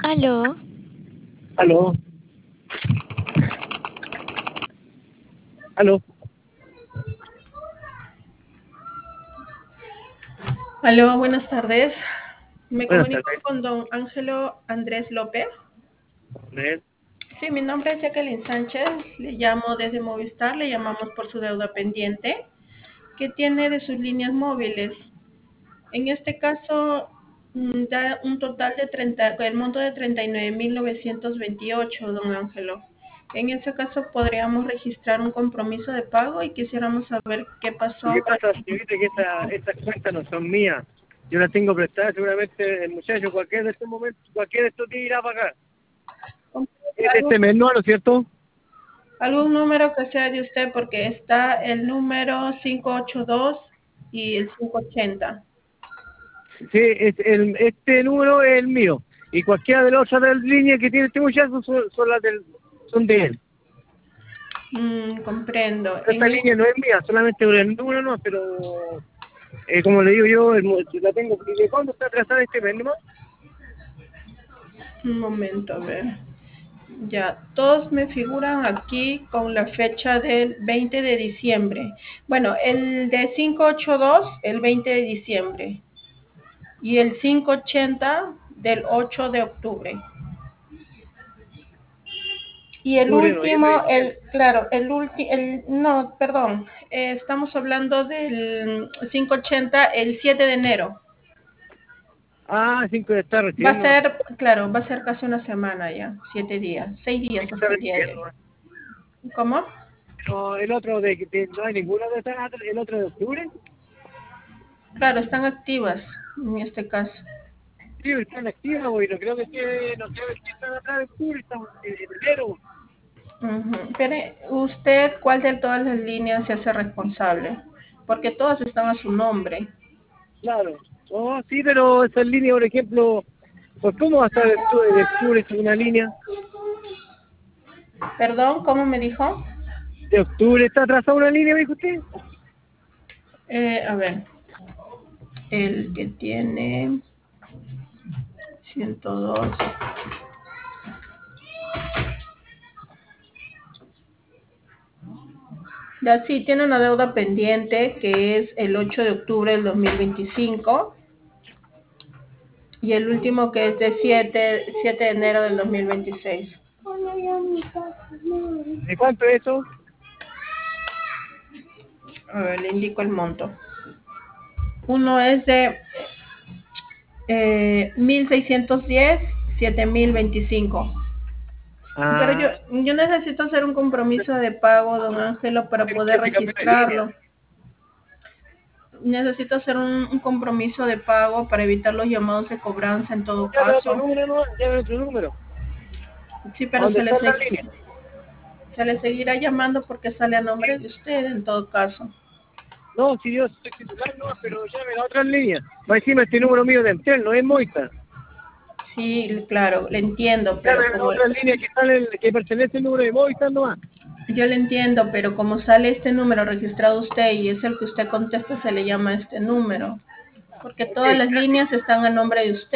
Aló, Aló, aló. Aló, buenas tardes. Me Buenas comunico tardes. con don Ángelo Andrés López. ¿Ves? Sí, mi nombre es Jacqueline Sánchez. Le llamo desde Movistar. Le llamamos por su deuda pendiente que tiene de sus líneas móviles. En este caso, da un total de el monto de 39.928, don Ángelo. En ese caso, podríamos registrar un compromiso de pago y quisiéramos saber qué Lo que pasó. pasa, señorita, que estas cuentas no son mías. Yo las tengo prestadas, seguramente el muchacho, cualquier de estos momentos, cualquier de estos días irá a pagar. Es de ¿Algún, este mes, ¿no? ¿No es cierto? algún número que sea de usted? Porque está el número 582 y el 580. Sí, este número es el mío. Y cualquiera de las otras líneas que tiene este muchacho son de él. Comprendo. Esta línea no es mía, solamente el número no, pero como le digo yo, la tengo. ¿Y de cuándo está atrasada este mes, no? Un momento, a ver. Ya, todos me figuran aquí con la fecha del 20 de diciembre. Bueno, el de 582, el 20 de diciembre. Y el 580 del 8 de octubre. Y el Octubre, noviembre, último, diciembre. claro, no, perdón, estamos hablando del 580, el 7 de enero. Ah, 5 de estar Va a recibiendo. ser, claro, va a ser casi una semana ya, 7 días, 6 días Está hasta el día de recibiendo. hoy. ¿Cómo? No, el otro no hay ninguno de estas, el otro de octubre. Claro, están activas en este caso. Sí, están activos y no creo no creo que están atrás de octubre, estamos en enero. Ujú. Pero usted, ¿cuál de todas las líneas se hace responsable? Porque todas están a su nombre. Claro. Oh, sí, pero esa línea, por ejemplo, pues ¿cómo va a estar de octubre en una línea? Perdón, ¿cómo me dijo? ¿De octubre está atrasada una línea, me dijo usted? A ver, el que tiene 102. Ya sí, tiene una deuda pendiente que es el 8 de octubre del 2025 y el último que es de 7 de enero del 2026. ¿De cuánto es eso? A ver, le indico el monto. Uno es de 1.610, 7.025. Pero yo, Ah, yo necesito hacer un compromiso de pago, don Ángelo, para tiene poder que cambiar de línea. registrarlo. Necesito hacer un compromiso de pago para evitar los llamados de cobranza en todo Llame a otro caso. número, ¿no? Llame a otro número. Sí, ¿A pero dónde está la línea? se le seguirá llamando porque sale a nombre de usted en todo caso. No, si yo soy titular, no, pero llame a la otra línea. Va encima este número mío de Entel, no es Moita. Sí, claro, le entiendo, Llame pero a la como otra línea que pertenece al número de Movistar nomás. yo le entiendo, pero como sale este número registrado usted y es el que usted contesta, se le llama a este número, porque Ok, todas las gracias. líneas están a nombre de usted.